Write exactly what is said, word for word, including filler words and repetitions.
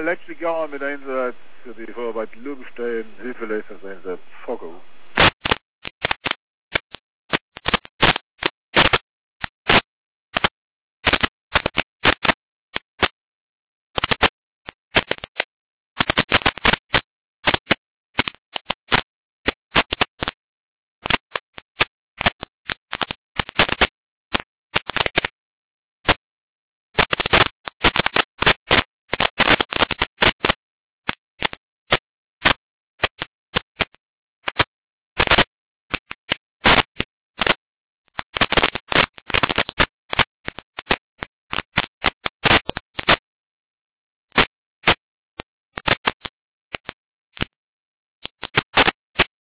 letztlich Jahr mit Einsatz für die Vorarbeit Lubestein, Hilfeleisterungseinsatz Fogo.